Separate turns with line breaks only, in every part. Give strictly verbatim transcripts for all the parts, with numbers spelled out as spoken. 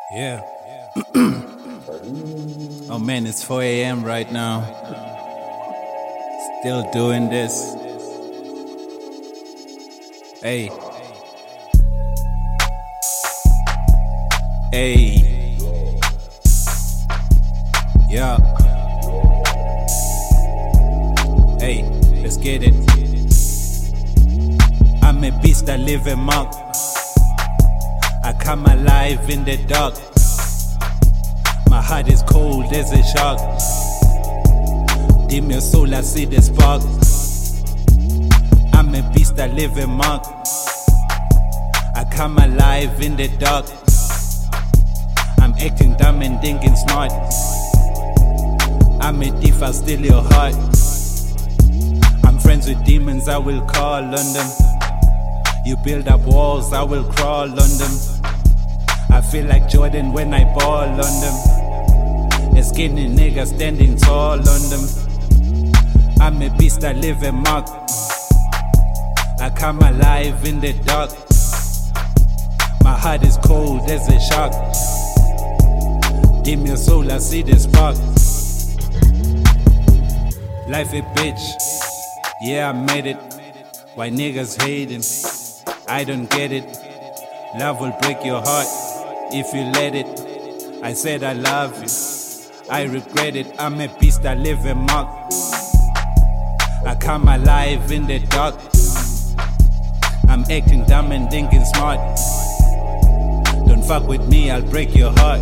Yeah. Oh man, it's four a.m. right now. Still doing this. Hey. Hey. Yeah. Hey, let's get it. I'm a beast, I live among. I come alive in the dark. My heart is cold as a shark. Dim your soul, I see the spark. I'm a beast, I live among. I come alive in the dark. I'm acting dumb and thinking smart. I'm a thief, I'll steal your heart. I'm friends with demons, I will call on them. You build up walls, I will crawl on them. I feel like Jordan when I ball on them. A skinny nigga standing tall on them. I'm a beast, I live a mark. I come alive in the dark. My heart is cold as a shark. Dim your soul, I see the spark. Life a bitch, yeah I made it. Why niggas hating? I don't get it. Love will break your heart if you let it. I said I love you, I regret it. I'm a beast, I live a mark. I come alive in the dark. I'm acting dumb and thinking smart. Don't fuck with me, I'll break your heart.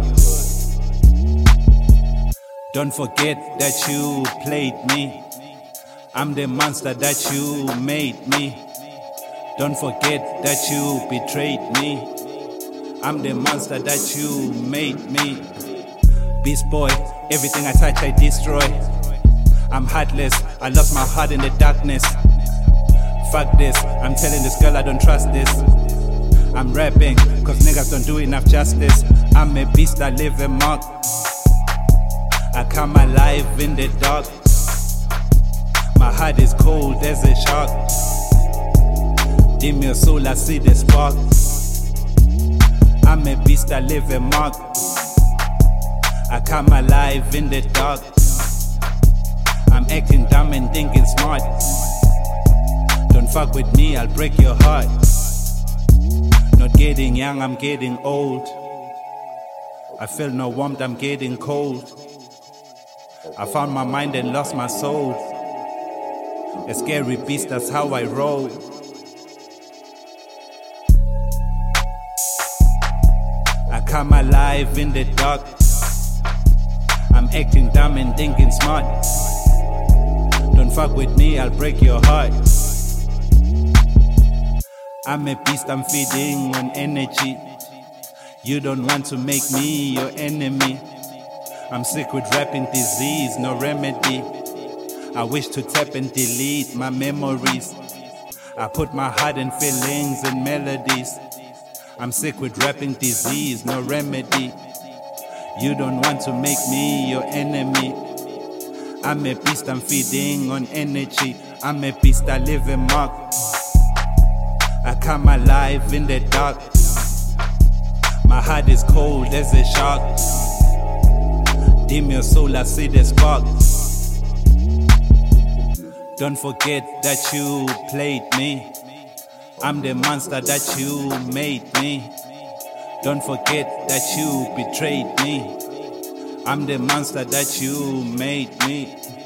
Don't forget that you played me. I'm the monster that you made me. Don't forget that you betrayed me. I'm the monster that you made me. Beast boy, everything I touch I destroy. I'm heartless, I lost my heart in the darkness. Fuck this, I'm telling this girl I don't trust this. I'm rapping, cause niggas don't do enough justice. I'm a beast, I live a mark. I come alive in the dark. My heart is cold as a shark. Dim your soul, I see the spark. I'm a beast, I live a mark. I come alive in the dark. I'm acting dumb and thinking smart. Don't fuck with me, I'll break your heart. Not getting young, I'm getting old. I feel no warmth, I'm getting cold. I found my mind and lost my soul. A scary beast, that's how I roll. I come alive in the dark. I'm acting dumb and thinking smart. Don't fuck with me, I'll break your heart. I'm a beast, I'm feeding on energy. You don't want to make me your enemy. I'm sick with rapping disease, no remedy. I wish to tap and delete my memories. I put my heart and feelings in melodies. I'm sick with rapping disease, no remedy. You don't want to make me your enemy. I'm a beast, I'm feeding on energy. I'm a beast, I live a mark. I come alive in the dark. My heart is cold as a shark. Dim your soul, I see the spark. Don't forget that you played me. I'm the monster that you made me. Don't forget that you betrayed me. I'm the monster that you made me.